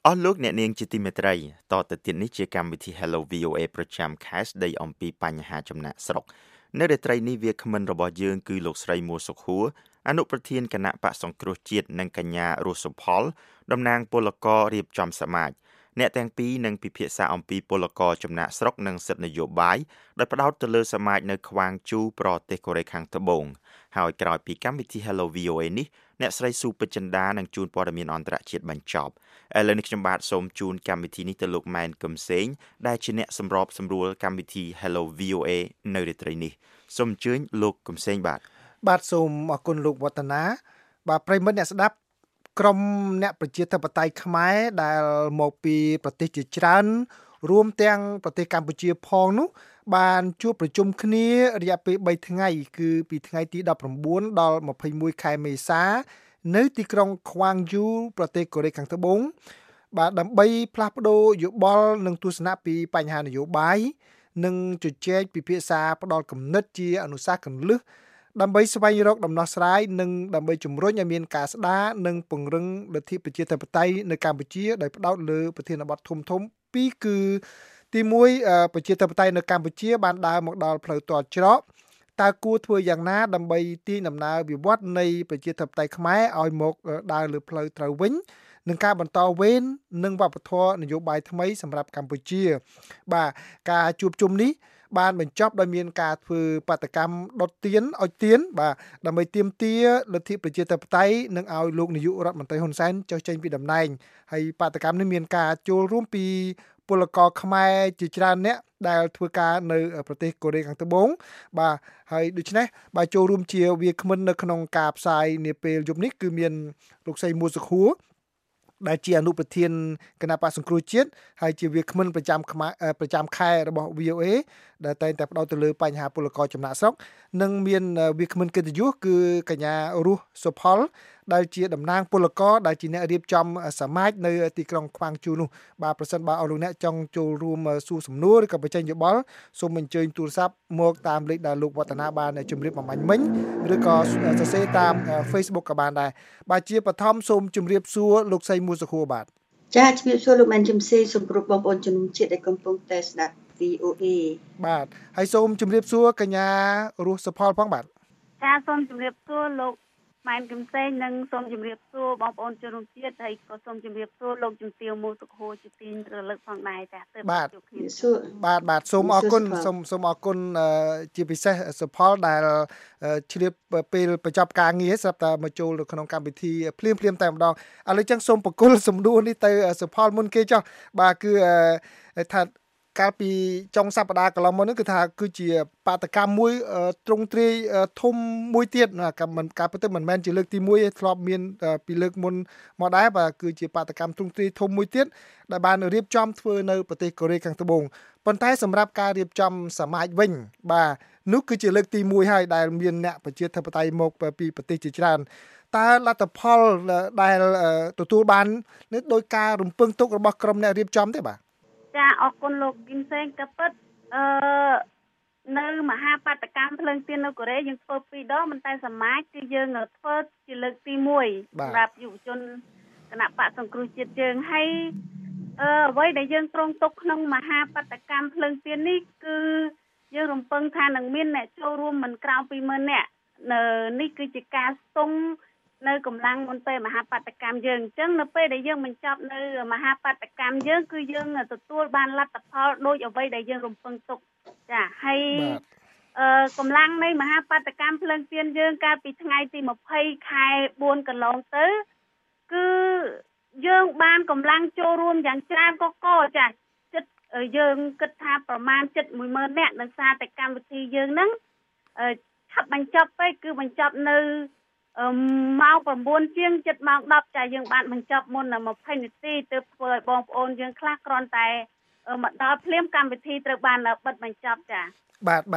អស់លោកអ្នកនាងជាទីមេត្រីតទៅទៀតនេះជាកម្មវិធី Hello VOA ប្រចាំខែស្ដីអំពីបញ្ហាចំណាក់ស្រុកនៅរាត្រីនេះវាគ្មិនរបស់យើងគឺលោកស្រីមួសុខួរអនុប្រធានគណៈបកសង្គ្រោះជាតិនិងកញ្ញារស់សុផលតំណាងពលកររៀបចំសមាជអ្នកទាំងពីរនឹងពិភាក្សាអំពីពលករចំណាក់ស្រុកនិងសិទ្ធិនយោបាយដោយផ្ដោតទៅលើសមាជនៅខ្វាងជូប្រទេសកូរ៉េខាងត្បូងហើយក្រោយពីកម្មវិធី Hello VOA នេះអ្នកស្រីស៊ូពេជ្រចិន្តានឹងជួនព័ត៌មានអន្តរជាតិបញ្ចប់ឥឡូវនេះខ្ញុំបាទសូមជូនកម្មវិធីនេះទៅលោកម៉ែនកឹមសេងដែលជាអ្នកសម្របសម្រួលកម្មវិធី Hello VOA នៅរាត្រីនេះសូមអញ្ជើញលោកកឹមសេងបាទសូមអរគុណលោកវឌ្ឍនាបាទប្រិយមិត្តអ្នកស្ដាប់ក្រុមអ្នកប្រជាធិបតេយ្យខ្មែរដែលមកពីប្រទេសជាច្រើនរួមទាំងប្រទេសកម្ពុជាផងនោះបានជួបប្រជុំគ្នារយៈពេល3ថ្ងៃគឺពីថ្ងៃទី19ដល់21ខែមេសានៅទីក្រុងខ្វាងយូប្រទេសកូរ៉េខាងត្បូងបាទដើម្បីផ្លាស់ប្ដូរយោបល់និងទស្សនៈពីបញ្ហានយោបាយនិងជជែកពិភាក្សាផ្ដល់គំនិតជាអនុសាសន៍គន្លឹះដើម្បីស្វែងរកដំណោះស្រាយនិងដើម្បីជំរុញឲ្យមានការស្ដារនិងពង្រឹងលទ្ធិប្រជាធិបតេយ្យនៅកម្ពុជាដោយផ្ដោតលើប្រធានបទធំៗពីរគឺទី1ប្រជាធិបតេយ្យនៅកម្ពុជាបានដើរមកដល់ផ្លូវទាល់ច្រកតើគួរធ្វើយ៉ាងណាដើម្បីទាញដំណើរវិវត្តនៃប្រជាធិបតេយ្យខ្មែរឲ្យមកដើរលើផ្លូវត្រូវវិញនឹងការបន្តវេននិងវប្បធម៌នយោបាយថ្មីសម្រាប់កម្ពុជាបាទការជួបជុំនេះបានបញ្ចប់ដោយមានការធ្វើបាតកម្មដុតទៀនឲ្យទៀនបាទដើម្បីទាមទារលទ្ធិប្រជាធិបតេយ្យនិងឲ្យលោកនាយករដ្ឋមន្ត្រីហ៊ុនសែនចុះចេញពីតំណែងហើយបាតកម្មនេះមានការចូលរួមពីពលករខ្មែរជាច្រើនអ្នកដែលធ្វើការនៅប្រទេសកូរ៉េខាងត្បូងបាទហើយដូច្នេះបាទចូលរួមជាវាគ្មិននៅក្នុងការផ្សាយនាពេលយប់នេះគឺមានលោកស្រីមួសុខួរដែលជាអនុប្រធានគណៈបក្សសង្គ្រោះជាតិហើយជាវាគ្មិនប្រចាំខែរបស់ VOA ដែលតែងតែផ្ដោតទៅលើបញ្ហាពលករចំណាក់ស្រុកនិងមានវាគ្មិនកិត្តិយសគឺកញ្ញារស់សុផលដែលជាតំណាងពលករដែលជាអ្នករៀបចំសមាជនៅទីក្រុងខ្វាងជូនោះបាទប្រសិនបើអស់លោកអ្នកចង់ចូលរួមសួរសំណួរឬក៏បញ្ចេញយោបល់សូមអញ្ជើញទូរស័ព្ទមកតាមលេខដែលលោកវឌ្ឍនាបានជម្រាបបំបញ្ញមិញឬក៏សរសេរតាម Facebook ក៏បានដែរបាទជាបឋមសូមជម្រាបសួរលោកស្រីមួសុខួរបាទចាជំរាបសួរលោកម៉ែនជំសេសូមគោរពបងប្អូនជំនុំជាតិដែលកំពុងតែស្ដាប់ VOA បាទហើយសូមជម្រាបសួរកញ្ញារស់សុផលផងបាទចាសូមជម្រាបសួរលោកម៉ែនកំសែងនិងសូមជម្រាបសួរបងប្អូនជនរួមជាតិហើយក៏សូមជម្រាបសួរលោកជំទាវមួសុខួរជាទីរលឹកផងដែរចាទើបជួបគ្នាបាទសូមអរគុណសូមអរគុណជាពិសេសសុផលដែលជ្រាបពេលបញ្ចប់ការងារស្រាប់តែមកចូលនៅក្នុងកម្មវិធីភ្លាមតែម្ដងឥឡូវចឹងសូមបកគលសំដួលនេះទៅសុផលមុនគេចុះបាទគឺថាកាលពីចុងសប្តាហ៍កន្លងមកនេះគឺថាគឺជាបាតកម្មមួយទ្រង់ទ្រាយធំមួយទៀតការពិតទៅមិនមែនជាលើកទី1ទេធ្លាប់មានពីលើកមុនមកដែរបាទគឺជាបាតកម្មទ្រង់ទ្រាយធំមួយទៀតដែលបានរៀបចំធ្វើនៅប្រទេសកូរ៉េខាងត្បូងប៉ុន្តែសម្រាប់ការរៀបចំសមាជវិញបាទនោះគឺជាលើកទី1ហើយដែលមានអ្នកប្រជាធិបតេយ្យមកពីប្រទេសជាច្រើនតើលទ្ធផលដែលទទួលបាននេះដោយការរំពឹងទុករបស់ក្រុមអ្នករៀបចំទេបាទចាអរគុណលោកគឹមសេងក៏ពិតនៅមហាបាតកម្មភ្លើងទៀននៅកូរ៉េយើងធ្វើ2ដងប៉ុន្តែសមាជគឺយើងធ្វើជាលើកទី1សម្រាប់យុវជនគណៈបក្សសង្គ្រោះជាតិយើងហើយអ្វីដែលយើងគ្រោងទុកក្នុងមហាបាតកម្មភ្លើងទៀននេះគឺយើងរំពឹងថានឹងមានអ្នកចូលរួមមិនក្រោម 20,000 នាក់នេះគឺជាការស្ទង់នៅកម្លាំងមុនពេលមហាបាតកម្មយើងអញ្ចឹងនៅពេលដែលយើងបញ្ចប់នៅមហាបាតកម្មយើងគឺយើងទទួលបានលទ្ធផលដូចអ្វីដែលយើងរំពឹងទុកចាហើយកម្លាំងនៃមហាបាតកម្មភ្លើងទៀនយើងកាលពីថ្ងៃទី20ខែ4កន្លងទៅគឺយើងបានកម្លាំងចូលរួមយ៉ាងច្រើនកកចាចិត្តយើងគិតថាប្រមាណ 70,000 នាក់ដោយសារតែកម្មវិធីយើងហ្នឹងឆាប់បញ្ចប់ទៅគឺបញ្ចប់នៅម៉ោង 9 ជាង 7 ម៉ោង 10 ចាយើងបានបញ្ចប់មុន20 នាទីទើបធ្វើឲ្យបងប្អូនយើងខ្លះគ្រាន់តែមកដល់ភ្លាមកម្មវិធីត្រូវបានបិទបញ្ចប់ចាបាទ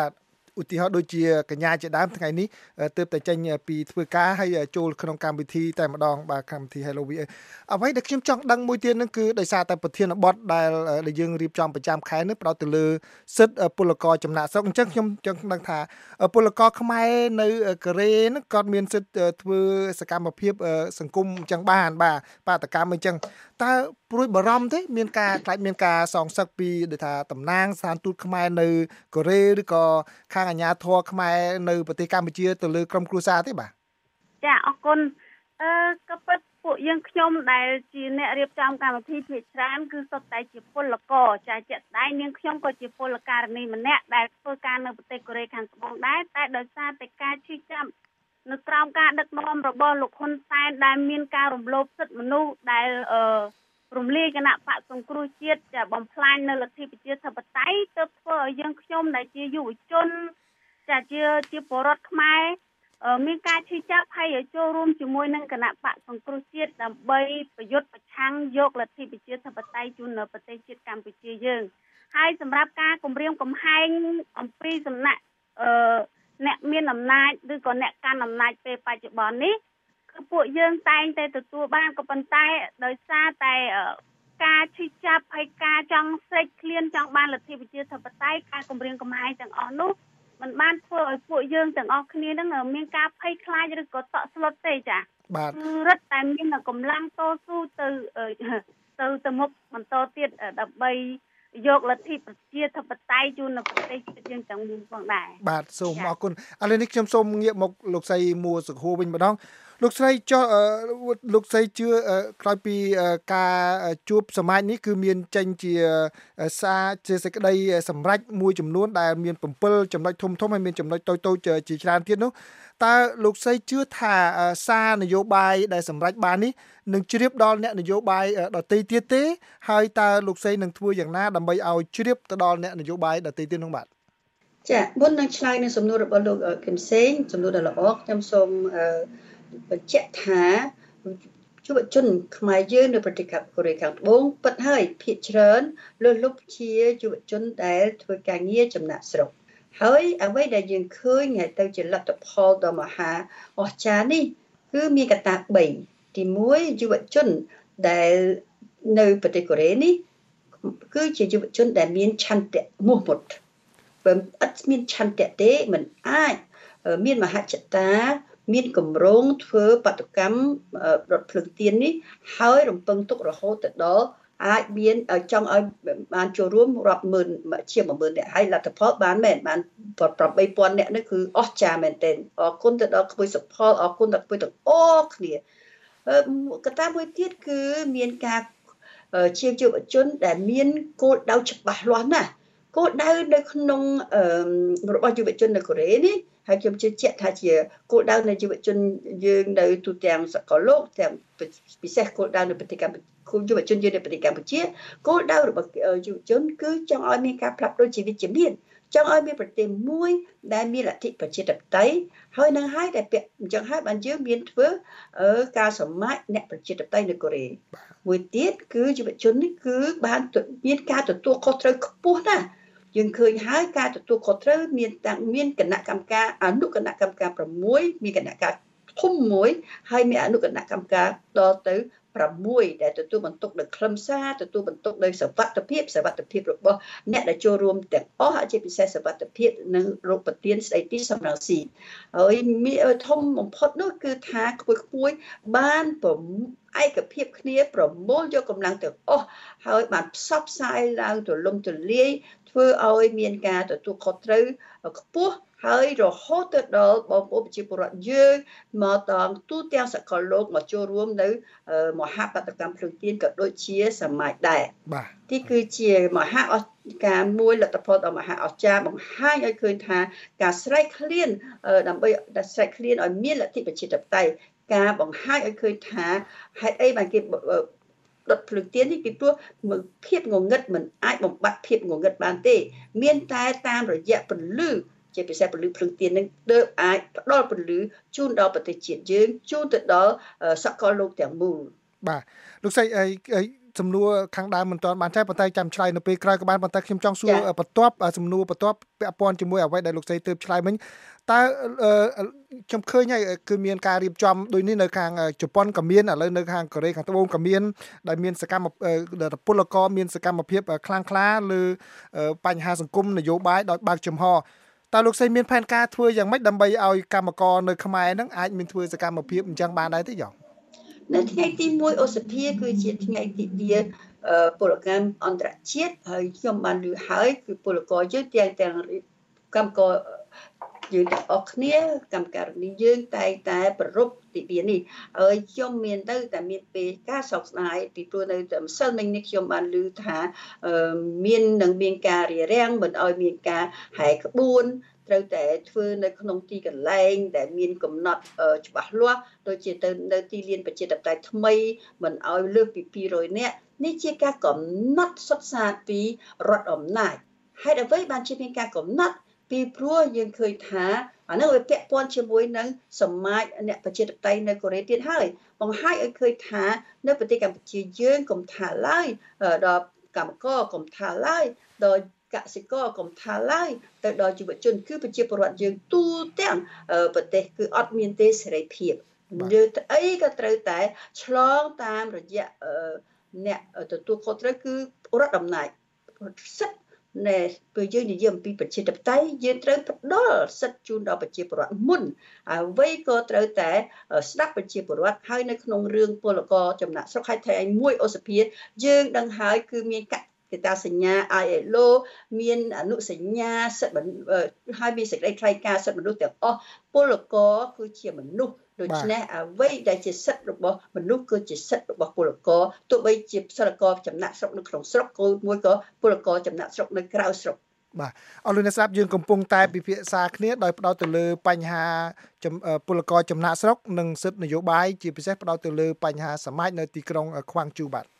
ឧទាហរណ៍ដូចជាកញ្ញាជាដើមថ្ងៃនេះទើបតែចេញពីធ្វើការហើយចូលក្នុងកម្មវិធីតែម្ដងបាទកម្មវិធី Hello VA អ្វីដែលខ្ញុំចង់ដឹងមួយទៀតហ្នឹងគឺដោយសារតែប្រធានបទដែលយើងរៀបចំប្រចាំខែនេះផ្ដោតទៅលើសិទ្ធិពលករចំណាក់ស្រុកអញ្ចឹងខ្ញុំចង់ដឹងថាពលករខ្មែរនៅកូរ៉េហ្នឹងគាត់មានសិទ្ធិធ្វើសកម្មភាពសង្គមអញ្ចឹងបានបាទបាតកម្មអញ្ចឹងតើព្រួយបារម្ភទេមានការខ្លាចមានការសងសឹកពីដូចថាតំណាងស្ថានទូតខ្មែរនៅកូរ៉េឬក៏ខាងអាជ្ញាធរខ្មែរនៅប្រទេសកម្ពុជាទៅលើក្រុមគ្រួសារទេបាទចាអរគុណក៏ពិតពួកយើងខ្ញុំដែលជាអ្នករៀបចំកម្មវិធីភាគច្រើនគឺសុទ្ធតែជាពលករចាជាក់ស្ដែងនាងខ្ញុំក៏ជាពលករនីម្នាក់ដែលធ្វើការនៅប្រទេសកូរ៉េខាងត្បូងដែរតែដោយសារតែការឈឺចាប់នៅក្រោមការដឹកនាំរបស់លោកហ៊ុនសែនដែលមានការរំលោភសិទ្ធិមនុស្សដែលរំលាយគណៈបកសង្គ្រោះជាតិចាបំផ្លាញនៅលទ្ធិប្រជាធិបតេយ្យទើបធ្វើឲ្យយើងខ្ញុំដែលជាយុវជនចាជាពលរដ្ឋខ្មែរមានការឈឺចាប់ហើយចូលរួមជាមួយនឹងគណៈបកសង្គ្រោះជាតិដើម្បីប្រយុទ្ធប្រឆាំងយកលទ្ធិប្រជាធិបតេយ្យជូននៅប្រទេសជាតិកម្ពុជាយើងហើយសម្រាប់ការគម្រាមកំហែងអំពីសំណាក់អ្នកមានអំណាចឬក៏អ្នកកាន់អំណាចពេលបច្ចុប្បន្ននេះគឺពួកយើងតែងតែទទួលបានក៏ប៉ុន្តែដោយសារតែការឈឺចាប់ហើយការចង់ស្រេកឃ្លានចង់បានលទ្ធិប្រជាធិបតេយ្យការគម្រាមកំហែងទាំងអស់នោះมันបានធ្វើឲ្យពួកយើងទាំងអស់គ្នានឹងមានការភ័យខ្លាចឬក៏តក់ស្លុតទេចាបាទគឺរឹតតែមានកម្លាំងតស៊ូទៅមុខបន្តទៀតដើម្បីយកលទ្ធិប្រជាធិបតេយ្យជូននៅប្រទេសជាតិយើងទាំងមូលផងដែរបាទសូមអរគុណឥឡូវនេះខ្ញុំសូមងាកមកលោកស្រីមួសុខួរវិញម្ដងលោកស្រីចុះលោកស្រីជឿក្រោយពីការជួបសមាជនេះគឺមានចេញជាសារជាសេចក្តីសម្រេចមួយចំនួនដែលមាន7ចំណុចធំៗហើយមានចំណុចតូចៗជាច្រើនទៀតនោះតើលោកស្រីជឿថាសារនយោបាយដែលសម្រេចបាននេះនឹងជ្រាបដល់អ្នកនយោបាយដទៃទៀតទេហើយតើលោកស្រីនឹងធ្វើយ៉ាងណាដើម្បីឲ្យជ្រាបទៅដល់អ្នកនយោបាយដទៃទៀតនោះបាទចាមុននឹងឆ្លើយនឹងសំណួររបស់លោកកឹមសេងសំណួរដ៏ល្អខ្ញុំសូមបញ្ជាក់ថាយុវជនខ្មែរយើងនៅប្រទេសកូរ៉េខាងត្បូងពិតហើយភាគច្រើនលើសលប់ជាយុវជនដែលធ្វើការងារចំណាក់ស្រុកហើយអ្វីដែលយើងឃើញទៅជាលទ្ធផលដ៏មហាអស្ចារ្យនេះគឺមានកត្តា3ទី1យុវជនដែលនៅប្រទេសកូរ៉េនេះគឺជាយុវជនដែលមានឆន្ទៈមោះមុតបើអត់មានឆន្ទៈទេមិនអាចមានមហិច្ឆតាមានគម្រោងធ្វើបាតុកម្មរថភ្លើងទៀននេះហើយរំពឹងទុករហូតទៅដល់អាចមានចង់ឲ្យបានចូលរួមរាប់ម៉ឺនជា10000នាក់ហើយលទ្ធផលបានមែនបាន8000នាក់នេះគឺអស្ចារ្យមែនទែនអរគុណទៅដល់ក្មួយសុផលអរគុណដល់ក្មួយទាំងអស់គ្នាកត្តាមួយទៀតគឺមានការជាយុវជនដែលមានគោលដៅច្បាស់លាស់ណាស់គោលដៅនៅក្នុងរបស់យុវជននៅកូរ៉េនេះហើយខ្ញុំជឿជាក់ថាជាគោលដៅនៃយុវជនយើងនៅទូទាំងសកលលោកទាំងពិសេសគោលដៅនៅប្រទេសកម្ពុជាយុវជនយើងនៅប្រទេសកម្ពុជាគោលដៅរបស់យុវជនគឺចង់ឲ្យមានការផ្លាស់ប្ដូរជីវិតជាមានចង់ឲ្យមានប្រទេសមួយដែលមានលទ្ធិប្រជាធិបតេយ្យហើយនឹងហើយតែអញ្ចឹងហើយបានយើងមានធ្វើការសមាជអ្នកប្រជាធិបតេយ្យនៅកូរ៉េមួយទៀតគឺយុវជននេះគឺបានមានការទទួលខុសត្រូវខ្ពស់ណាស់យើងឃើញហើយការទទួលខុសត្រូវមានគណៈកម្មការអនុគណៈកម្មការ6មានគណៈកម្មការធំមួយហើយមានអនុគណៈកម្មការដល់ទៅ6ដែលទទួលបន្ទុកនៅខ្លឹមសារទទួលបន្ទុកនៅសវត្ថិភាពរបស់អ្នកដែលចូលរួមទាំងអស់ជាពិសេសសវត្ថិភាពនិងរោគប្រទានស្ដីពីសំរងស៊ីហើយមានធំបំផុតនោះគឺថាក្មួយបានឯកភាពគ្នាប្រមូលយកកម្លាំងទាំងអស់ហើយបានផ្សព្វផ្សាយឡើងទូលំទូលាយធ្វើឲ្យមានការទទួលខុសត្រូវខ្ពស់ហើយរហូតទៅដល់បងប្អូនប្រជាពលរដ្ឋយើងមកតាមទូទាំងសកលលោកមកចូលរួមនៅមហាបាតុកម្មភ្លើងទៀនក៏ដូចជាសមាជដែរបាទទីគឺជាមហាអស្ចារ្យការមួយលទ្ធផលដ៏មហាអស្ចារ្យបង្ហាញឲ្យឃើញថាការស្រែកឃ្លានដើម្បីស្រែកឃ្លានឲ្យមានលទ្ធិប្រជាធិបតេយ្យការបង្ហាញឲ្យឃើញថាហេតុអីបានគេដុតភ្លើងទៀននេះពីព្រោះភាពងងឹតមិនអាចបំបត្តិភាពងងឹតបានទេមានតែតាមរយៈពន្លឺជាពិសេសពន្លឺភ្លើងទៀននឹងទើបអាចផ្ដល់ពន្លឺជូនដល់ប្រទេសជាតិយើងជូនទៅដល់សកលលោកទាំងមូលបាទលោកស្រីសំណួរខាងដើមមិនទាន់បានតែប៉ុន្តែចាំឆ្លើយនៅពេលក្រោយក៏បានប៉ុន្តែខ្ញុំចង់សួរបន្ទាប់សំណួរបន្ទាប់ពាក់ព័ន្ធជាមួយអ្វីដែលលោកស្រីទើបឆ្លើយមិញតើខ្ញុំឃើញហើយគឺមានការរៀបចំដូចនេះនៅខាងជប៉ុនក៏មានឥឡូវនៅខាងកូរ៉េខាងត្បូងក៏មានដែលមានសកម្មពលករមានសកម្មភាពខ្លាំងក្លាលើបញ្ហាសង្គមនយោបាយដោយបើកចំហតើលោកស្រីមានផែនការធ្វើយ៉ាងម៉េចដើម្បីឲ្យកម្មករនៅខ្មែរហ្នឹងអាចមានធ្វើសកម្មភាពអញ្ចឹងបានដែរទេយ៉ងនៅថ្ងៃទី1ឧសភាគឺជាថ្ងៃទី2ពលកម្មអន្តរជាតិហើយខ្ញុំបានឮហើយគឺពលករយើងទាំងកម្មករយើងទាំងអស់គ្នាកម្មការនីយើងតែប្ររពទី2នេះហើយខ្ញុំមានទៅតែមានពេលការសោកស្ដាយពីព្រោះនៅតែម្សិលមិញនេះខ្ញុំបានឮថាមានការរារាំងមិនឲ្យមានការហែក្បួនត្រូវតែធ្វើនៅក្នុងទីកន្លែងដែលមានកំណត់ច្បាស់លាស់ដូចជាទៅនៅទីលានប្រជាធិបតេយ្យថ្មីមិនឲ្យលើសពី200នាក់នេះជាការកំណត់សុទ្ធសាធពីរដ្ឋអំណាចហេតុអ្វីបានជាមានការកំណត់ពីព្រោះយើងឃើញថាអានោះវាពាក់ព័ន្ធជាមួយនឹងសមាជអ្នកប្រជាធិបតេយ្យនៅកូរ៉េទៀតហើយបង្ហាញឲ្យឃើញថានៅប្រទេសកម្ពុជាយើងកុំថាឡើយដល់កម្មករកុំថាឡើយដល់កសិករកុំថាឡើយទៅដល់យុវជនគឺប្រជាពលរដ្ឋយើងទូទាំងប្រទេសគឺអត់មានទេសេរីភាពយើងអីក៏ត្រូវតែឆ្លងតាមរយៈអ្នកទទួលខុសត្រូវគឺរដ្ឋអំណាចសិទ្ធិណែពេលយើងនិយាយអំពីប្រជាធិបតេយ្យយើងត្រូវផ្ដល់សិទ្ធិជូនដល់ប្រជាពលរដ្ឋមុនអ្វីក៏ត្រូវតែស្ដាប់ប្រជាពលរដ្ឋហើយនៅក្នុងរឿងពលករចំណាក់ស្រុកហើយថ្ងៃ1ឧសភាយើងដឹងហើយគឺមានកេតាសញ្ញា ILO មានអនុសញ្ញាសិទ្ធិហើយមានសេចក្តីថ្លែងការណ៍សិទ្ធិមនុស្សទាំងអស់ពលករគឺជាមនុស្សដូច្នេះអ្វីដែលជាសិទ្ធិរបស់មនុស្សគឺជាសិទ្ធិរបស់ពលករទោះបីជាពលករចំណាក់ស្រុកនៅក្នុងស្រុកក៏មួយក៏ពលករចំណាក់ស្រុកនៅក្រៅស្រុកបាទអរលោកអ្នកស្ដាប់យើងកំពុងតែពិភាក្សាគ្នាដោយផ្ដោតទៅលើបញ្ហាពលករចំណាក់ស្រុកនិងសិទ្ធិនយោបាយជាពិសេសផ្ដោតទៅលើបញ្ហាសមាជនៅទីក្រុងខ្វាំងជូបាទ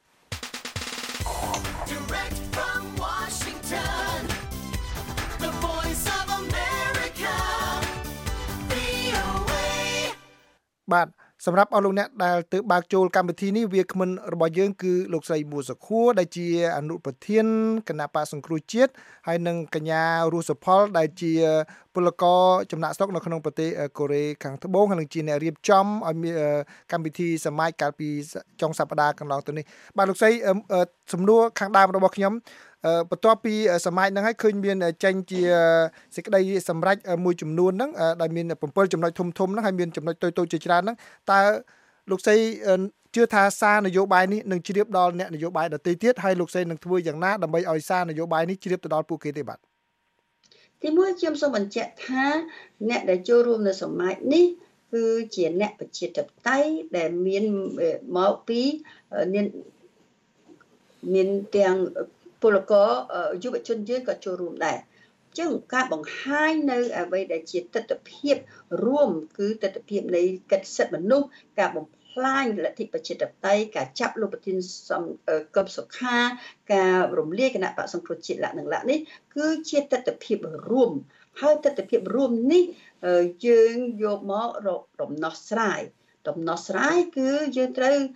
បាទសម្រាប់អស់លោកអ្នកដែលទើបបើកចូលកម្មវិធីនេះវាគ្មិនរបស់យើងគឺលោកស្រីមួសុខួរដែលជាអនុប្រធានគណៈបក្សសង្គ្រោះជាតិហើយនិងកញ្ញារស់សុផលដែលជាពលករចំណាក់ស្រុកនៅក្នុងប្រទេសកូរ៉េខាងត្បូងហើយនិងជាអ្នករៀបចំឲ្យមានកម្មវិធីសមាជកាលពីចុងសប្តាហ៍កន្លងទៅនេះបាទលោកស្រីសំណួរខាងដើមរបស់ខ្ញុំបន្ទាប់ពីសមាជហ្នឹងហើយឃើញមានចេញជាសេចក្តីសម្រេចមួយចំនួនហ្នឹងដែលមាន7ចំណុចធំៗហ្នឹងហើយមានចំណុចតូចៗជាច្រើនហ្នឹងតើលោកស្រីជឿថាសារនយោបាយនេះនឹងជ្រាបដល់អ្នកនយោបាយដទៃទៀតហើយលោកស្រីនឹងធ្វើយ៉ាងណាដើម្បីឲ្យសារនយោបាយនេះជ្រាបទៅដល់ពួកគេទេបាទទីមួយខ្ញុំសូមបញ្ជាក់ថាអ្នកដែលចូលរួមនៅសមាជនេះគឺជាអ្នកប្រជាធិបតេយ្យដែលមានមកពីមានទាំងពលករយុវជនយើងក៏ចូលរួមដែរអញ្ចឹងការបង្ហាញនៅអ្វីដែលជាទស្សនវិជ្ជារួមគឺទស្សនវិជ្ជានៃកិច្ចសិទ្ធិមនុស្សការបំផ្លាញលទ្ធិប្រជាធិបតេយ្យការចាប់លោកប្រធានកឹមសុខាការរំលាយគណៈបក្សសង្គ្រោះជាតិលក្ខណៈនេះគឺជាទស្សនវិជ្ជារួមហើយទស្សនវិជ្ជារួមនេះយើងយកមករកដំណោះស្រាយគឺយើង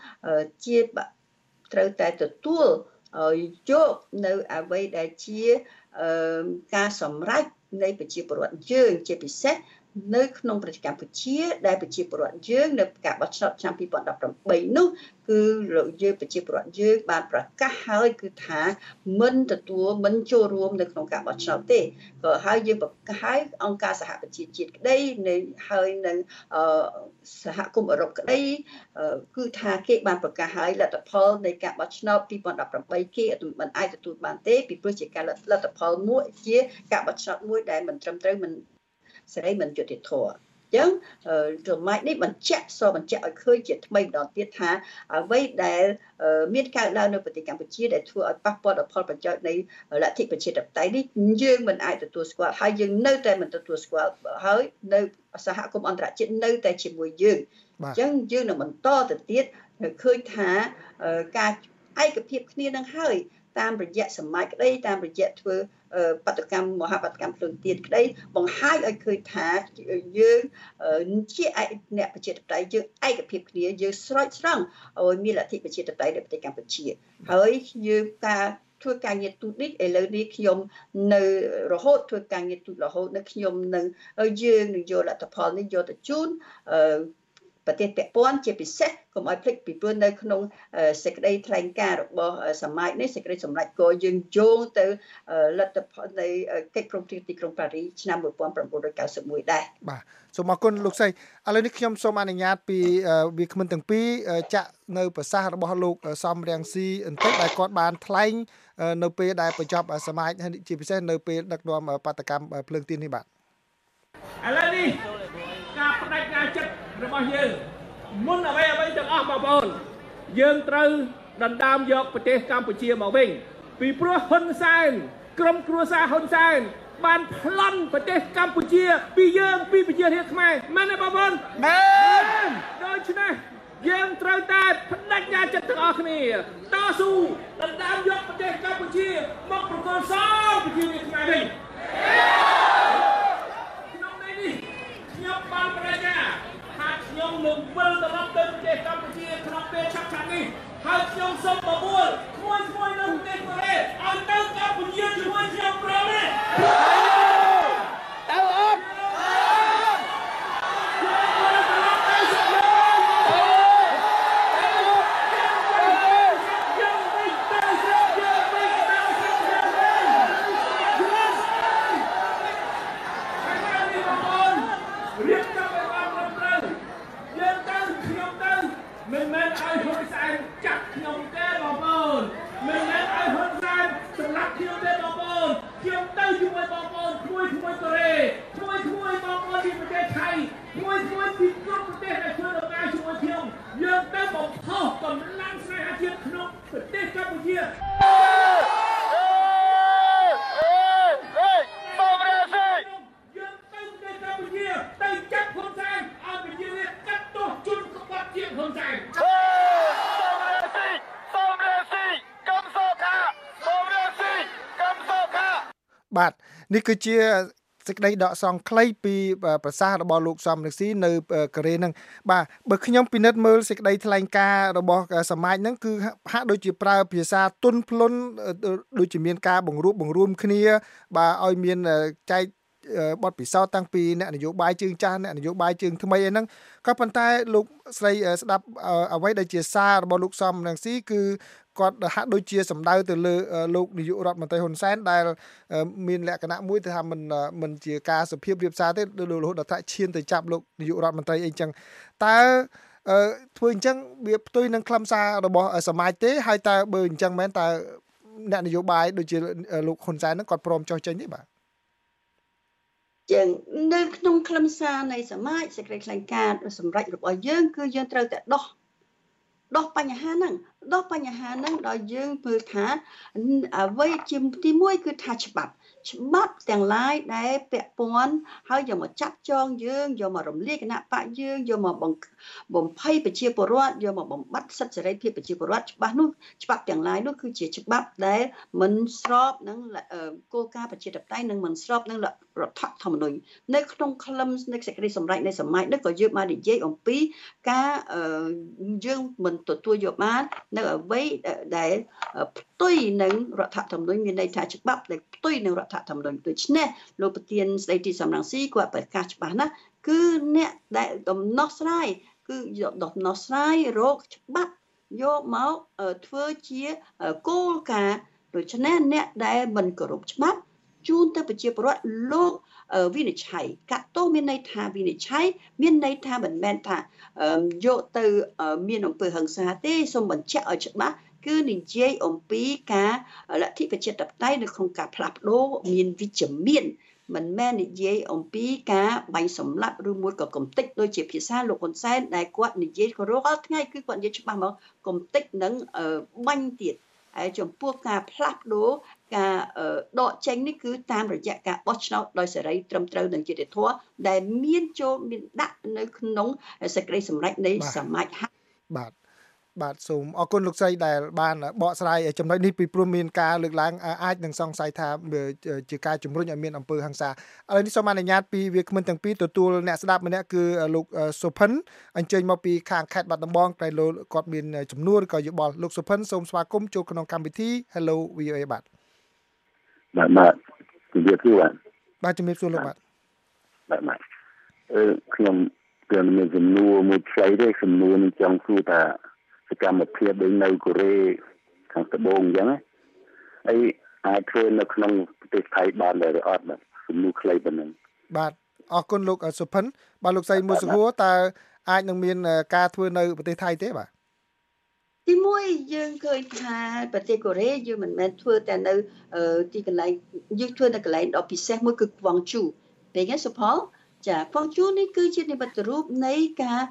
ត្រូវតែទទួលយកនៅអ្វីដែលជាការសម្រេចនៃប្រជាពលរដ្ឋយើងជាពិសេសនៅក្នុងប្រទេសកម្ពុជាដែលប្រជាពលរដ្ឋយើងនៅការបោះឆ្នោតឆ្នាំ2018នោះគឺយើងប្រជាពលរដ្ឋយើងបានប្រកាសហើយគឺថាមិនចូលរួមនៅក្នុងការបោះឆ្នោតទេក៏ហើយយើងប្រកាសហើយអង្គការសហប្រជាជាតិក្តីនៅហើយនឹងសហគមន៍អឺរ៉ុបក្តីគឺថាគេបានប្រកាសហើយលទ្ធផលនៃការបោះឆ្នោត2018គេមិនអាចទទួលបានទេពីព្រោះជាការលទ្ធផលមួយជាការបោះឆ្នោតមួយដែលមិនត្រឹមត្រូវមិនសេរីមិនយុត្តិធម៌អញ្ចឹងចំណែកនេះបញ្ជាក់ឲ្យឃើញជាថ្មីម្ដងទៀតថាអ្វីដែលមានកើតឡើងនៅប្រទេសកម្ពុជាដែលធ្វើឲ្យប៉ះពាល់ដល់ផលប្រយោជន៍នៃលទ្ធិប្រជាធិបតេយ្យនេះយើងមិនអាចទទួលស្គាល់ហើយយើងនៅតែមិនទទួលស្គាល់ហើយនៅសហគមន៍អន្តរជាតិនៅតែជាមួយយើងអញ្ចឹងយើងនឹងបន្តទៅទៀតឃើញថាការឯកភាពគ្នានឹងហើយតាមរយៈសម័យក្តីតាមរយៈធ្វើបដកម្មមហាបដកម្មភ្លើងទៀនក្តីបង្ហាញឲ្យឃើញថាយើងជាអ្នកប្រជាធិបតេយ្យយើងឯកភាពគ្នាយើងស្រោចស្រង់ឲ្យមានលទ្ធិប្រជាធិបតេយ្យនៅប្រទេសកម្ពុជាហើយយើងការធ្វើការងារទូតនេះឥឡូវនេះខ្ញុំនៅរហូតធ្វើការងារទូតរហូតនៅខ្ញុំនឹងយើងនឹងយកលទ្ធផលនេះយកទៅជូនប្រទេសពាក់ព័ន្ធជាពិសេសកុំឲ្យភ្លេចពីព្រោះនៅក្នុងសេចក្តីថ្លែងការណ៍របស់សមាជនេះសេចក្តីសម្រេចក៏យើងយោងទៅលទ្ធផលនៃកិច្ចព្រមព្រៀងទីក្រុងប៉ារីឆ្នាំ1991ដែរបាទសូមអរគុណលោកស្រីឥឡូវនេះខ្ញុំសូមអនុញ្ញាតពីវាគ្មិនទាំងពីរចាក់នៅប្រសាសន៍របស់លោកសំរងស៊ីបន្តិចដែលគាត់បានថ្លែងនៅពេលដែលបញ្ចប់សមាជជាពិសេសនៅពេលដឹកនាំបាតកម្មភ្លើងទៀននេះបាទឥឡូវនេះការបដិញ្ញាចិត្តរបស់យើងមុនអ្វីទាំងអស់បងប្អូនយើងត្រូវដណ្ដើមយកប្រទេសកម្ពុជាមកវិញពីព្រោះហ៊ុនសែនក្រុមគ្រួសារហ៊ុនសែនបានប្លន់ប្រទេសកម្ពុជាពីយើងពីប្រជារាស្ត្រខ្មែរមែនទេបងប្អូនមែនដូច្នេះយើងត្រូវតែបដិញ្ញាចិត្តទាំងអស់គ្នាតស៊ូដណ្ដើមយកប្រទេសកម្ពុជាមកប្រកបសងប្រជារាស្ត្រខ្មែរវិញក្នុងនេះខ្ញុំបានបដិញ្ញាថាខ្ញុំនឹងវិលត្រឡប់ទៅប្រទេសកម្ពុជាក្នុងពេលឆាប់ៗនេះហើយខ្ញុំសូមបបួលក្មួយនៅប្រទេសកូរ៉េឲ្យទៅកម្ពុជាជាមួយខ្ញុំប្រមទេទៅអត់មិនមែនឲ្យហ៊ុនសែនចាប់ខ្ញុំទេបងប្អូនមិនមែនឲ្យហ៊ុនសែនសម្លាប់ខ្ញុំទេបងប្អូនខ្ញុំទៅជាមួយបងប្អូនគួយកូរ៉េគួយបងប្អូនពីប្រទេសថៃគួយពីគ្រប់ប្រទេសដែលធ្វើដំណើរជាមួយខ្ញុំយើងទៅបំផុសកម្លាំងស្នេហាជាតិក្នុងប្រទេសកម្ពុជាបងរ៉ាស៊ីយើងទៅប្រទេសកម្ពុជាទៅចាប់ហ៊ុនសែនឲ្យប្រជារាស្ត្រកាត់ទោសជន់ក្បត់ជាហ៊ុនសែនបាទនេះគឺជាសេចក្តីដកសង្ខ្លីពីប្រសាសន៍របស់លោកសំរងស៊ីនៅកូរ៉េហ្នឹងបាទបើខ្ញុំពិនិត្យមើលសេចក្តីថ្លែងការណ៍របស់សមាជហ្នឹងគឺហាក់ដូចជាប្រើភាសាទន់ភ្លន់ដូចជាមានការបង្រួបបង្រួមគ្នាបាទឲ្យមានចែកបទពិសោធន៍តាំងពីអ្នកនយោបាយជើងចាស់អ្នកនយោបាយជើងថ្មីអីហ្នឹងក៏ប៉ុន្តែលោកស្រីស្ដាប់អ្វីដែលជាសាររបស់លោកសំរងស៊ីគឺគាត់ហាក់ដូចជាសម្ដៅទៅលើលោកនាយករដ្ឋមន្ត្រីហ៊ុនសែនដែលមានលក្ខណៈមួយទៅថាមិនជាការសុភាពរៀបសារទេរហូតដល់ថាឈានទៅចាប់លោកនាយករដ្ឋមន្ត្រីអីចឹងតើធ្វើអញ្ចឹងវាផ្ទុយនឹងខ្លឹមសាររបស់សមាជទេហើយតើបើអញ្ចឹងមែនតើអ្នកនយោបាយដូចជាលោកហ៊ុនសែនហ្នឹងគាត់ព្រមចុះចេញទេបាទចឹងនៅក្នុងខ្លឹមសារនៃសមាជសេចក្តីថ្លែងការណ៍សម្រាប់របស់យើងគឺយើងត្រូវតែដោះបញ្ហាហ្នឹងដល់យើងមើលថាអ្វីជាទីមួយគឺថាច្បាប់ទាំងឡាយដែលពាក់ព័ន្ធហើយយកមកចាប់ចងយើងយកមករំលាយគណៈបកយើងយកមកបំភ័យប្រជាពលរដ្ឋយកមកបំបត្តិសិទ្ធិសេរីភាពប្រជាពលរដ្ឋច្បាប់ទាំងឡាយនោះគឺជាច្បាប់ដែលមិនស្របនឹងគោលការណ៍ប្រជាធិបតេយ្យនិងមិនស្របនឹងរដ្ឋធម្មនុញ្ញនៅក្នុងខ្លឹមនៃសេចក្តីសម្រេចនៃសមាជនេះក៏យើងបាននិយាយអំពីការយើងមិនទទួលយកបាននៅអ្វីដែលផ្ទុយនឹងរដ្ឋធម្មនុញ្ញមានន័យថាច្បាប់ដែលផ្ទុយនឹងរដ្ឋធម្មនុញ្ញដូច្នេះលោកប្រធានស្ដីទីសំរងស៊ីគាត់ប្រកាសច្បាស់ណាស់គឺអ្នកដែលដំណោះស្រាយគឺយកដំណោះស្រាយរោគច្បាប់យកមកធ្វើជាគោលការណ៍ដូច្នេះអ្នកដែលមិនគោរពច្បាប់ជូនទៅប្រជាពលរដ្ឋលោកវិនិច្ឆ័យកាត់ទោសមានន័យថាវិនិច្ឆ័យមានន័យថាមិនមែនថាយកទៅមានអំពើហិង្សាទេសូមបញ្ជាក់ឲ្យច្បាស់គឺនិយាយអំពីការលទ្ធិប្រជាធិបតេយ្យនៅក្នុងការផ្លាស់ប្ដូរមានវិជ្ជមានមិនមែននិយាយអំពីការបាញ់សម្លាប់ឬមួយក៏កំទេចដូចជាភាសាលោកហ៊ុនសែនដែលគាត់និយាយរាល់ថ្ងៃគឺគាត់និយាយច្បាស់មកកំទេចនឹងបាញ់ទៀតហើយចំពោះការផ្លាស់ប្ដូរការដកចេញនេះគឺតាមរយៈការបោះឆ្នោតដោយសេរីត្រឹមត្រូវនិងយុត្តិធម៌ដែលមានដាក់នៅក្នុងសេចក្តីសម្រេចនៃសមាជបាទបាទសូមអរគុណលោកស្រីដែលបានបកស្រាយចំណុចនេះពីព្រោះមានការលើកឡើងអាចនឹងសង្ស័យថាជាការជំរុញឲ្យមានអំពើហិង្សាឥឡូវនេះសូមអនុញ្ញាតពីវាគ្មិនទាំងពីរទទួលអ្នកស្ដាប់ម្នាក់គឺលោកសុផិនអញ្ជើញមកពីខាងខេត្តបាត់ដំបងតែលោកគាត់មានចំនួនក៏យោបល់លោកសុផិនសូមស្វាគមន៍ចូលក្នុងកម្មវិធី Hello VOA បាទជំរាបសួរបាទជំរាបសួរលោកបាទខ្ញុំគឺមានចំនួនមួយផ្សេងទេចំនួននេះចង់សួរថាសកម្មភាពដូចនៅកូរ៉េខាងត្បូងអញ្ចឹងហើយអាចធ្វើនៅក្នុងប្រទេសថៃបានដែរឬអត់បាទសំណួរខ្លីប៉ុណ្ណឹងបាទអរគុណលោកសុផិនបាទលោកស្រីមួយសុខួរតើអាចនឹងមានការធ្វើនៅប្រទេសថៃទេបាទទីមួយយើងឃើញថាប្រទេសកូរ៉េយើងមិនមែនធ្វើតែនៅទីកន្លែងយើងធ្វើនៅកន្លែងដ៏ពិសេសមួយគឺខ្វង់ជូពេលហ្នឹងសុផលចាខ្វង់ជូនេះគឺជានិមិត្តរូបនៃការ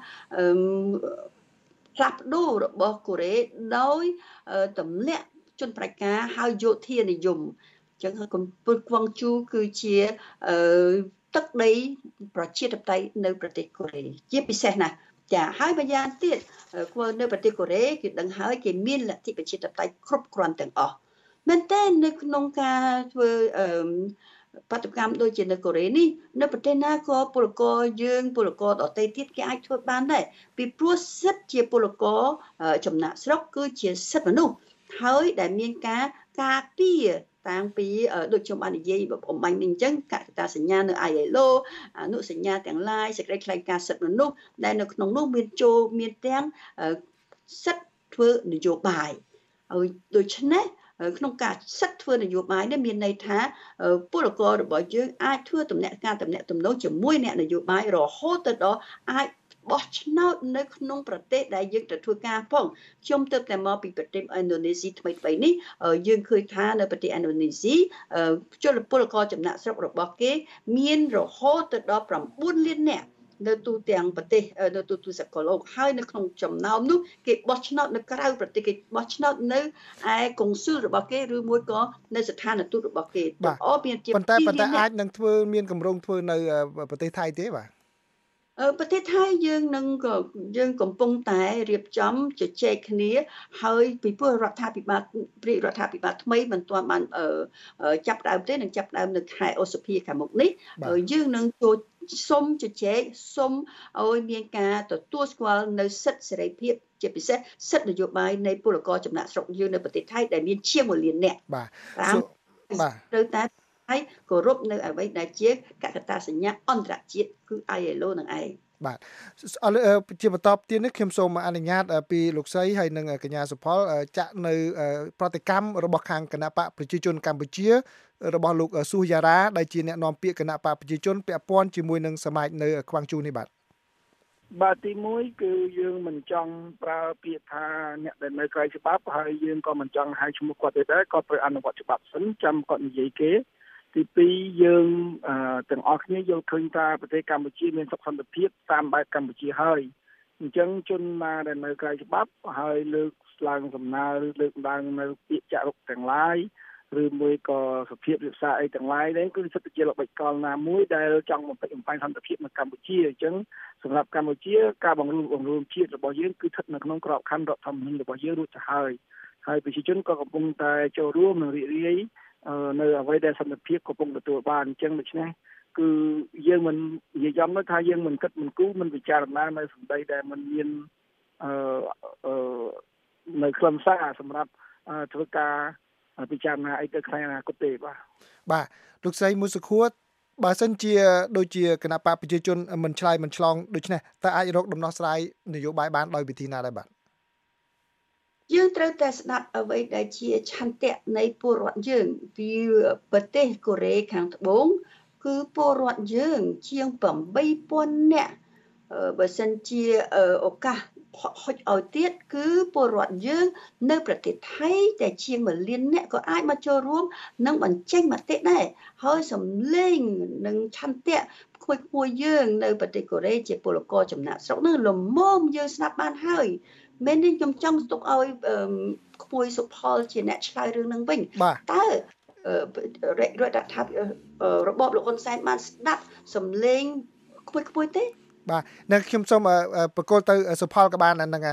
ផ្លាស់ប្ដូររបស់កូរ៉េដោយទម្លាក់ជនប្រជាការហើយយោធានិយមអញ្ចឹងកំពូលខ្វង់ជូគឺជាទឹកដីប្រជាធិបតេយ្យនៅប្រទេសកូរ៉េជាពិសេសណាស់ចាហើយម្យ៉ាងទៀតនៅប្រទេសកូរ៉េគេដឹងហើយគេមានលទ្ធិប្រជាធិបតេយ្យគ្រប់គ្រាន់ទាំងអស់មែនតើនៅក្នុងការធ្វើបាតុកម្មដូចជានៅកូរ៉េនេះនៅប្រទេសណាក៏ពលករយើងពលករដទៃទៀតគេអាចធ្វើបានដែរពីព្រោះសិទ្ធិជាពលករចំណាក់ស្រុកគឺជាសិទ្ធិមនុស្សហើយដែលមានការការពារតាំងពីដូចខ្ញុំបាននិយាយបំបញ្ញនេះអញ្ចឹងកតាសញ្ញានៅ ILO អនុសញ្ញាទាំងឡាយសេចក្តីថ្លែងការណ៍សិទ្ធិមនុស្សដែលនៅក្នុងនោះមានទាំងសិទ្ធិធ្វើនយោបាយហើយដូច្នេះក្នុងការសិទ្ធិធ្វើនយោបាយនេះមានន័យថាពលកររបស់យើងអាចធ្វើទំនាក់ទំនងជាមួយអ្នកនយោបាយរហូតទៅដល់អាចបោះឆ្នោតនៅក្នុងប្រទេសដែលយើងទៅធ្វើការផងខ្ញុំទើបតែមកពីប្រទេសឥណ្ឌូនេស៊ីថ្មីនេះយើងឃើញថានៅប្រទេសឥណ្ឌូនេស៊ីពលករចំណាក់ស្រុករបស់គេមានរហូតទៅដល់9លាននាក់នៅទូទាំងប្រទេសនៅទូសកលលោកហើយនៅក្នុងចំណោមនោះគេបោះឆ្នោតនៅក្រៅប្រទេសគេបោះឆ្នោតនៅឯកុងស៊ុលរបស់គេឬមួយក៏នៅស្ថានទូតរបស់គេមានជាប៉ុន្តែអាចនឹងធ្វើមានកម្រងធ្វើនៅប្រទេសថៃទេបាទប្រទេសថៃយើងកំពុងតែរៀបចំជជែកគ្នាហើយពីព្រោះរដ្ឋាភិបាលថ្មីមិនទាន់បានចាប់ដើមទេនឹងចាប់ដើមនៅខែឧសភាខាងមុខនេះយើងនឹងចូលសុំជជែកសុំឲ្យមានការទទួលស្គាល់នៅសិទ្ធិសេរីភាពជាពិសេសសិទ្ធិនយោបាយនៃពលករចំណាក់ស្រុកយើងនៅប្រទេសថៃដែលមានជាង1លាននាក់បាទត្រូវតែហើយគោរពនៅអ្វីដែលជាកតាសញ្ញាអន្តរជាតិគឺ ILO នឹងឯងបាទជាបន្តទៀតនេះខ្ញុំសូមអនុញ្ញាតពីលោកស្រីហើយនិងកញ្ញាសុផលចាក់នៅប្រតិកម្មរបស់ខាងគណៈបកប្រជាជនកម្ពុជារបស់លោកស៊ូយ៉ារ៉ាដែលជាអ្នកនាំពាក្យគណៈបកប្រជាជនពាក់ព័ន្ធជាមួយនឹងសមាជនៅខ្វាំងជូនេះបាទទី1គឺយើងមិនចង់ប្រើពាក្យថាអ្នកដែលនៅក្រៅច្បាប់ហើយយើងក៏មិនចង់ហៅឈ្មោះគាត់ទេដែរគាត់ត្រូវអនុវត្តច្បាប់សិនចាំគាត់និយាយគេទី2យើងទាំងអស់គ្នាយល់ឃើញថាប្រទេសកម្ពុជាមានសុខសន្តិភាពតាមបែបកម្ពុជាហើយអញ្ចឹងជនណាដែលនៅក្រៅច្បាប់ហើយលើកឡើងសំណើឬលើកឡើងនៅពាក្យចាក់រុកទាំងឡាយឬមួយក៏សភាពវិសាអីទាំងឡាយនេះគឺសិទ្ធិជាល្បិចកលណាមួយដែលចង់បំពេញបំផាញសន្តិភាពនៅកម្ពុជាអញ្ចឹងសម្រាប់កម្ពុជាការបង្រួមជាតិរបស់យើងគឺស្ថិតនៅក្នុងក្របខ័ណ្ឌរដ្ឋធម្មនុញ្ញរបស់យើងរួចទៅហើយប្រជាជនក៏កំពុងតែចូលរួមនិងរីករាយនៅអ្វីដែលសន្តិភាពកំពុងទទួលបានអញ្ចឹងដូច្នេះគឺយើងមិននិយាយចំថាយើងមិនគិតមិនគូរមិនពិចារណានៅសម្ដីដែលมันមាននៅខ្លឹមសារសម្រាប់ធ្វើការពិចារណាអីទៅក្នុងអនាគតទេបាទលោកស្រីមួយសុខួរបើសិនជាដូចជាគណៈបកប្រជាជនមិនឆ្លើយមិនឆ្លងដូច្នេះតើអាចរកដំណោះស្រាយនយោបាយបានដោយវិធីណាដែរបាទយើងត្រូវតែស្ដាប់អ្វីដែលជាឆន្ទៈនៃពលរដ្ឋយើងពីប្រទេសកូរ៉េខាងត្បូងគឺពលរដ្ឋយើងជាង 8,000 នាក់បើសិនជាឱកាសហុចឲ្យទៀតគឺពលរដ្ឋយើងនៅប្រទេសថៃតែជាង1លាននាក់ក៏អាចមកចូលរួមនិងបញ្ចេញមតិដែរហើយសម្លេងនិងឆន្ទៈក្មួយយើងនៅប្រទេសកូរ៉េជាពលករចំណាក់ស្រុកនឹងលំមយើងស្ដាប់បានហើយមែនទេខ្ញុំចង់ទុកឲ្យក្មួយសុផលជាអ្នកឆ្លើយរឿងនឹងវិញតើរដ្ឋាភិបាលរបបលោកហ៊ុនសែនបានស្ដាប់សម្លេងក្មួយទេបាទនៅខ្ញុំសូមប្រកល់ទៅសុផលក៏បានហ្នឹង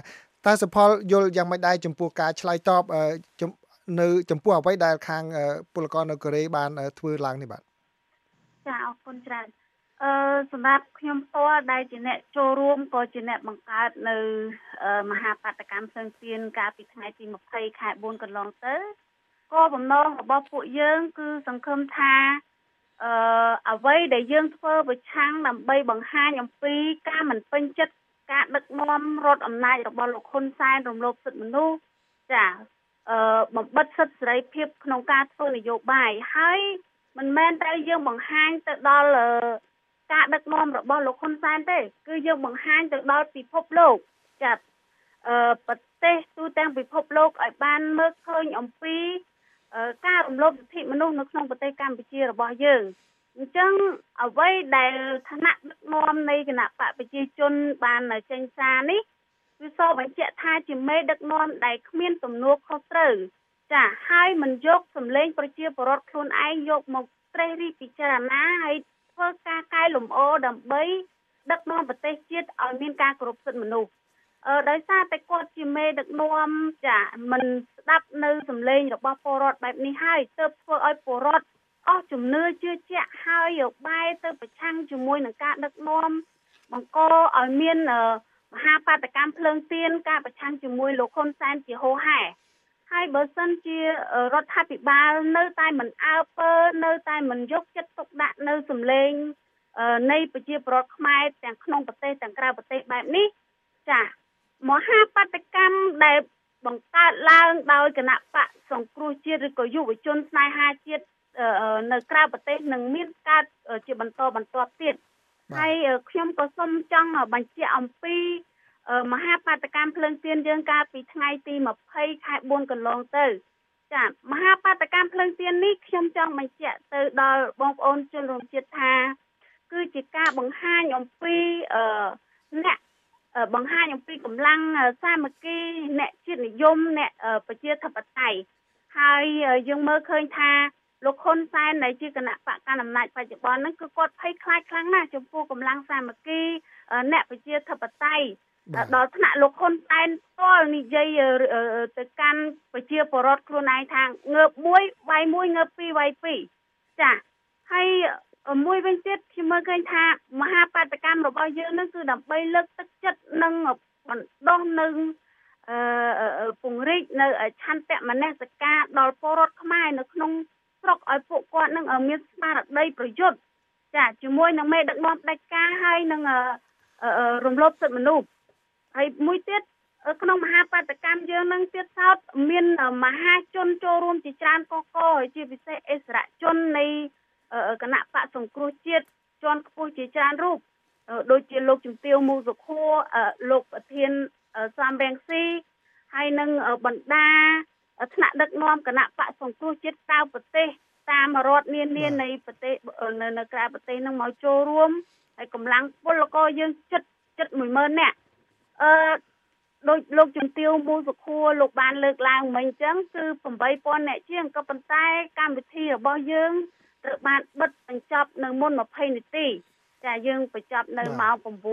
តើសុផលយល់យ៉ាងមិនដែរចំពោះការឆ្លើយតបនៅចំពោះអ្វីដែលខាងពលករនៅកូរ៉េបានធ្វើឡើងនេះបាទចាអរគុណច្រើនសម្រាប់ខ្ញុំផ្ទាល់ដែលជាអ្នកចូលរួមក៏ជាអ្នកបង្កើតនៅមហាបាតកម្មផ្សេងទៀតកាលពីថ្ងៃទី20ខែ4កន្លងទៅក៏បំណងរបស់ពួកយើងគឺសង្ឃឹមថាអ្វីដែលយើងធ្វើប្រឆាំងដើម្បីបង្ហាញអំពីការមិនពេញចិត្តការដឹកនាំរដ្ឋអំណាចរបស់លោកហ៊ុនសែនរំលោភសិទ្ធិមនុស្សចាបំបិទសិទ្ធិសេរីភាពក្នុងការធ្វើនយោបាយហើយមិនមែនតែយើងបង្ហាញទៅដល់ការដឹកនាំរបស់លោកហ៊ុនសែនទេគឺយើងបង្ហាញទៅដល់ពិភពលោកចាប្រទេសទូទាំងពិភពលោកឲ្យបានមើលឃើញអំពីការរំលោភសិទ្ធិមនុស្សនៅក្នុងប្រទេសកម្ពុជារបស់យើងអញ្ចឹងអ្វីដែលឋានៈដឹកនាំនៃគណៈបកប្រជាជនបានចេញសារនេះគឺសរបញ្ជាក់ថាជាមេដឹកនាំដែលគ្មានទំនួលខុសត្រូវចាហើយមិនយកសម្លេងប្រជាពលរដ្ឋខ្លួនឯងយកមកត្រេះរិះពិចារណាហើយធ្វើការកែលម្អដើម្បីដឹកនាំប្រទេសជាតិឲ្យមានការគោរពសិទ្ធិមនុស្សដោយសារតែគាត់ជាមេដឹកនាំចាមិនស្ដាប់នៅសម្លេងរបស់ពលរដ្ឋបែបនេះហើយទើបធ្វើឲ្យពលរដ្ឋអស់ជំនឿជឿជាក់ហើយយកបែរទៅប្រឆាំងជាមួយនឹងការដឹកនាំបង្កឲ្យមានមហាបាតកម្មភ្លើងទៀនការប្រឆាំងជាមួយលោកហ៊ុនសែនជាហូរហែហើយបើសិនជារដ្ឋាភិបាលនៅតែមិនអើពើនៅតែមិនយកចិត្តទុកដាក់នៅសម្លេងនៃប្រជាពលរដ្ឋខ្មែរទាំងក្នុងប្រទេសទាំងក្រៅប្រទេសបែបនេះចាមហាបាតកម្មដែលបង្កើតឡើងដោយគណៈបកសង្គ្រោះជាតិឬក៏យុវជនស្នេហាជាតិនៅក្រៅប្រទេសនឹងមានកើតជាបន្តបន្ទាប់ទៀតហើយខ្ញុំក៏សូមចង់បញ្ជាក់អំពីមហាបាតកម្មភ្លើងទៀនយើងកាលពីថ្ងៃទី20ខែ4កន្លងទៅចាមហាបាតកម្មភ្លើងទៀននេះខ្ញុំចង់បញ្ជាក់ទៅដល់បងប្អូនជនរួមជាតិថាគឺជាការបង្ហាញអំពីអ្នកបង្ហាញអំពីកម្លាំងសាមគ្គីអ្នកជាតិនិយមអ្នកប្រជាធិបតេយ្យហើយយើងមើលឃើញថាលោកហ៊ុនសែនដែលជាគណៈបកកណ្ដាលអំណាចបច្ចុប្បន្នហ្នឹងគឺគាត់ភ័យខ្លាចខ្លាំងណាស់ចំពោះកម្លាំងសាមគ្គីអ្នកប្រជាធិបតេយ្យដល់ថ្នាក់លោកហ៊ុនសែនផ្ទាល់និយាយទៅកាន់ប្រជាពលរដ្ឋខ្លួនឯងថាងើបមួយវាយមួយងើបពីរវាយពីរចាហើយមួយវិញទៀតខ្ញុំមើលឃើញថាមហាបាតកម្មរបស់យើងនឹងគឺដើម្បីលើកទឹកចិត្តនិងបណ្ដុះនៅពង្រីកនៅឆន្ទៈមនសិការដល់ពលរដ្ឋខ្មែរនៅក្នុងស្រុកឲ្យពួកគាត់នឹងមានស្មារតីប្រយុទ្ធចាជាមួយនឹងមេដឹកនាំផ្ដាច់ការហើយនឹងរំលោភសិទ្ធិមនុស្សហើយមួយទៀតក្នុងមហាបាតកម្មយើងនឹងទៀតសោតមានមហាជនចូលរួមជាច្រើនកកជាពិសេសអិសរាជជននៃគណៈបកសង្គ្រោះជាតិជាន់ខ្ពស់ជាច្រើនរូបដូចជាលោកជំទាវ មូសុខួរលោកប្រធានសំរងស៊ីហើយនឹងបណ្ដាថ្នាក់ដឹកនាំគណៈបកសង្គ្រោះជាតិក្រៅប្រទេសតាមរដ្ឋនានានៃប្រទេសនៅក្រៅប្រទេសនឹងមកចូលរួមហើយកម្លាំងពលករយើងជិត10000នាក់ដោយលោកជំទាវ មូសុខួរលោកបានលើកឡើងមិញអញ្ចឹងគឺ8000នាក់ជាងក៏ប៉ុន្តែកម្មវិធីរបស់យើងត្រូវបានបិទបញ្ចប់នៅមុន20នាទីចាយើងបញ្ចប់នៅម៉ោង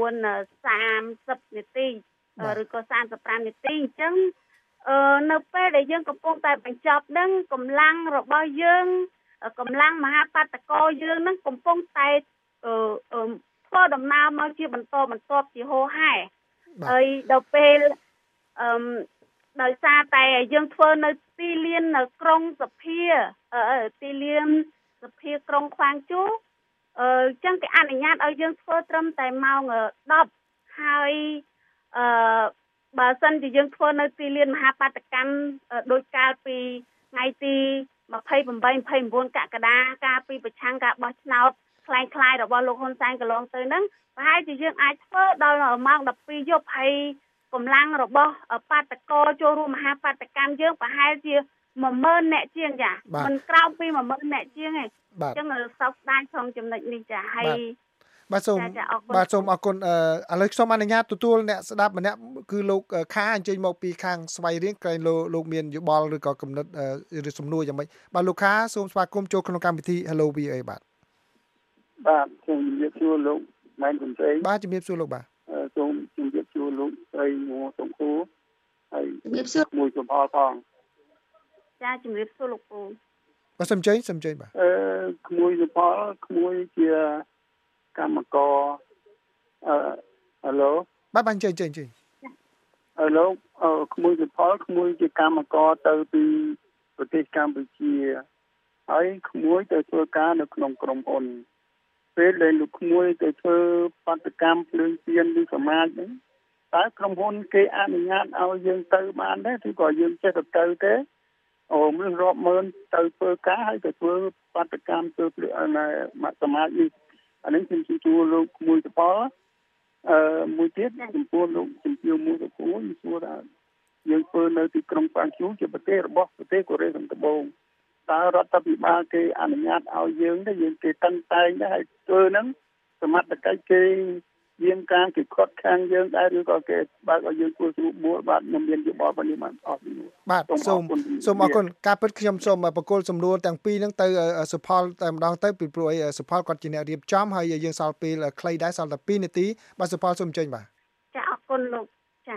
9:30នាទីឬក៏35នាទីអញ្ចឹងនៅពេលដែលយើងកំពុងតែបញ្ចប់នឹងកម្លាំងរបស់យើងកម្លាំងមហាបាតកោយើងនឹងកំពុងតែធ្វើដំណើរមកជាបន្តបន្ទាប់ជាហូរហែហើយដល់ពេលដោយសារតែយើងធ្វើនៅទីលាននៅក្រុងសភាទីលានសភាក្រុងខ្វាងជូអញ្ចឹងគេអនុញ្ញាតឲ្យយើងធ្វើត្រឹមតែម៉ោង10ហើយបើសិនជាយើងធ្វើនៅទីលានមហាបាតកម្មដោយកាលពីថ្ងៃទី28-29កក្កដាកាលពីប្រឆាំងការបោះឆ្នោតคล้ายៗរបស់លោកហ៊ុនសែនកន្លងទៅហ្នឹងប្រហែលជាយើងអាចធ្វើដល់ម៉ោង12យប់ហើយកម្លាំងរបស់បាតកោចូលរួមមហាបាតកម្មយើងប្រហែលជា10000នាក់ជាងចាមិនក្រោមពី10000នាក់ជាងទេអញ្ចឹងសោកស្ដាយក្នុងចំណុចនេះចាហើយបាទសូមអរគុណឥឡូវខ្ញុំអនុញ្ញាតទទួលអ្នកស្ដាប់ម្នាក់គឺលោកខាអញ្ជើញមកពីខាងស្វ័យរៀងក្រែងលោកមានយោបល់ឬក៏កំណត់ឬសំណួរយ៉ាងម៉េចបាទលោកខាសូមស្វាគមន៍ចូលក្នុងកម្មវិធី Hello VOA បាទខ្ញុំជំរាបសួរលោកម៉ែនកំសែងបាទជំរាបសួរលោកបាទសូមជំរាបសួរលោកស្រីមួសុខួររាបសួរមួយសុផលផងចាជំរាបសួរលោកពូបាទសំជ័យបាទក្មួយសុផលក្មួយជាកម្មករហៅឡូបាទអញ្ជើញហៅឡូក្មួយសុផលក្មួយជាកម្មករទៅពីប្រទេសកម្ពុជាហើយក្មួយទៅធ្វើការនៅក្នុងក្រុមហ៊ុនពេលដែលលោកក្មួយទៅធ្វើបាតកម្មភ្លើងទៀនឬសមាជហ្នឹងតើក្រុមហ៊ុនគេអនុញ្ញាតឲ្យយើងទៅបានទេឬក៏យើងចេះទៅទេមនុស្សរាប់ម៉ឺនទៅធ្វើការហើយទៅធ្វើបាតកម្មទៅសមាជនេះអានេះខ្ញុំជួបលោកក្មួយតបមួយទៀតចំពោះលោកជំទាវមួយទៅគួរសួរថាយើងធ្វើនៅទីក្រុងប៉ាងជូជាប្រទេសរបស់ប្រទេសកូរ៉េខាងត្បូងតើរដ្ឋាភិបាលគេអនុញ្ញាតឲ្យយើងទេយើងគេតឹងតែងដែរហើយធ្វើហ្នឹងសមត្ថកិច្ចគេយាមការគេខត់ខាងយើងដែរឬក៏គេបើកឲ្យយើងធ្វើស្រួលបួលបាទខ្ញុំមានយោបល់ប៉ុណ្នេះបានអស់បាទសូមអរគុណការពិតខ្ញុំសូមបកគលសំណួរទាំងពីរហ្នឹងទៅសុផលតែម្ដងទៅពីព្រោះសុផលគាត់ជាអ្នករៀបចំហើយយើងសល់ពេលខ្លីដែរសល់តែ2នាទីបាទសុផលសូមអញ្ជើញបាទចាអរគុណលោកចា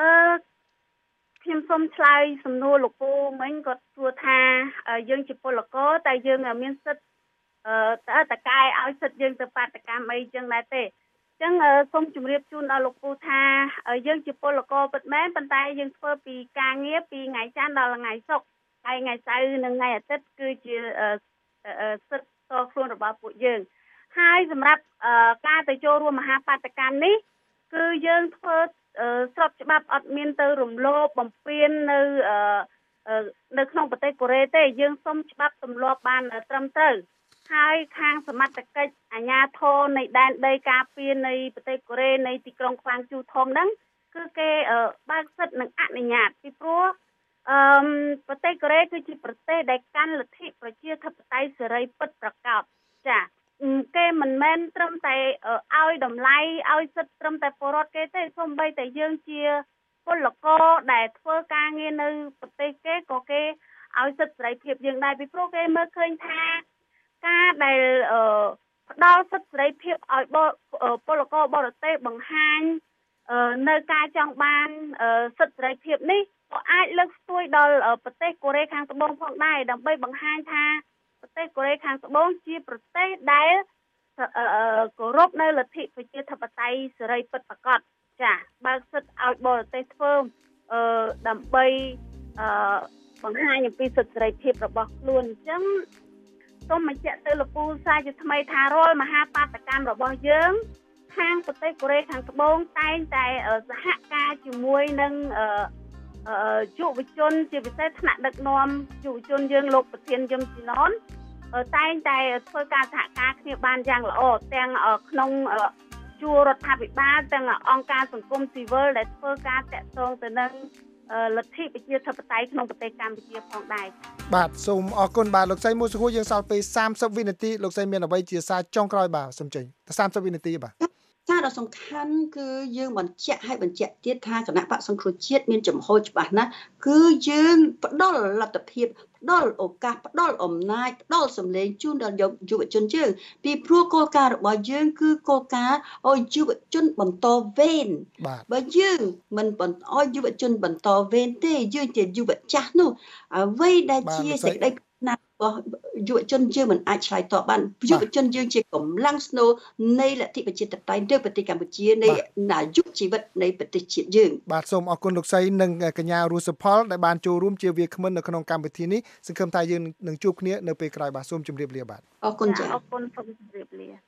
ខ្ញុំសូមឆ្លើយសំណួរលោកពូមិញគាត់សួរថាយើងជាពលករតែយើងមានសិទ្ធតើកែឲ្យសិទ្ធយើងទៅបាតកម្មអីចឹងដែរទេអញ្ចឹងសូមជម្រាបជូនដល់លោកពូថាយើងជាពលករពិតមែនប៉ុន្តែយើងធ្វើពីការងារពីថ្ងៃច័ន្ទដល់ថ្ងៃសុក្រហើយថ្ងៃសៅរ៍និងថ្ងៃអាទិត្យគឺជាសិទ្ធិតខ្លួនរបស់ពួកយើងហើយសម្រាប់ការទៅចូលរួមមហាបាតកម្មនេះគឺយើងធ្វើស្របច្បាប់អត់មានទៅរំលោភបំពាននៅក្នុងប្រទេសកូរ៉េទេយើងសុំច្បាប់ទម្លាប់បានត្រឹមត្រូវហើយខាងសមត្ថកិច្ចអាជ្ញាធរនៃដែនដីការពារនៃប្រទេសកូរ៉េនៃទីក្រុងខ្វាងជូធំហ្នឹងគឺគេបើកសិទ្ធិនិងអនុញ្ញាតពីព្រោះប្រទេសកូរ៉េគឺជាប្រទេសដែលកាន់លទ្ធិប្រជាធិបតេយ្យសេរីពិតប្រាកដចាគេមិនមែនត្រឹមតែឲ្យតម្លៃឲ្យសិទ្ធិត្រឹមតែពលរដ្ឋគេទេសូម្បីតែយើងជាពលករដែលធ្វើការងារនៅប្រទេសគេក៏គេឲ្យសិទ្ធិសេរីភាពយើងដែរពីព្រោះគេមើលឃើញថាការដែលផ្ដល់សិទ្ធិសេរីភាពឲ្យពលករបរទេសបង្ហាញនៅការចង់បានសិទ្ធិសេរីភាពនេះក៏អាចលើកស្ទួយដល់ប្រទេសកូរ៉េខាងត្បូងផងដែរដើម្បីបង្ហាញថាប្រទេសកូរ៉េខាងត្បូងជាប្រទេសដែលគោរពនៅលទ្ធិប្រជាធិបតេយ្យសេរីពិតប្រាកដចាបើកសិទ្ធិឲ្យបរទេសធ្វើដើម្បីបង្ហាញអំពីសិទ្ធិសេរីភាពរបស់ខ្លួនអញ្ចឹងសូមបញ្ជាក់ទៅលោកពូសាជាថ្មីថារាល់មហាបាតកម្មរបស់យើងខាងប្រទេសកូរ៉េខាងត្បូងតែងតែសហការជាមួយនឹងយុវជនជាពិសេសថ្នាក់ដឹកនាំយុវជនយើងលោកប្រធានយឹមស៊ីណនតែងតែធ្វើការសហការគ្នាបានយ៉ាងល្អទាំងក្នុងជួររដ្ឋាភិបាលទាំងអង្គការសង្គមស៊ីវិលដែលធ្វើការតាក់ទងទៅនឹងលទ្ធិប្រជាធិបតេយ្យក្នុងប្រទេសកម្ពុជាផងដែរបាទសូមអរគុណបាទលោកស្រីមួយសុខួរយើងសល់ពេល30វិនាទីលោកស្រីមានអ្វីជាសារចុងក្រោយបាទសូមចេញតែ30វិនាទីបាទសារដ៏សំខាន់គឺយើងបញ្ជាក់ទៀតថាគណៈបក្សសង្គ្រោះជាតិមានចំហច្បាស់ណាស់គឺយើងផ្ដល់លទ្ធភាពផ្ដល់ឱកាសផ្ដល់អំណាចផ្ដល់សម្លេងជូនដល់យុវជនយើងពីព្រោះគោលការណ៍របស់យើងគឺគោលការណ៍ឲ្យយុវជនបន្តវេនបើយើងមិនឲ្យយុវជនបន្តវេនទេយើងជាយុវចាស់នោះអ្វីដែលជាសេចក្តីណាយុវជនយើងមិនអាចឆ្លើយតបបានយុវជនយើងជាកម្លាំងស្នូលនៃលទ្ធិប្រជាធិបតេយ្យនៅប្រទេសកម្ពុជានៃអាយុជីវិតនៃប្រទេសជាតិយើងបាទសូមអរគុណលោកស្រីនិងកញ្ញារស់សុផលដែលបានចូលរួមជាវាគ្មិននៅក្នុងកម្មវិធីនេះសង្ឃឹមថាយើងនឹងជួបគ្នានៅពេលក្រោយបាទសូមជម្រាបលាបាទអរគុណចា៎អរគុណសូមជម្រាបលា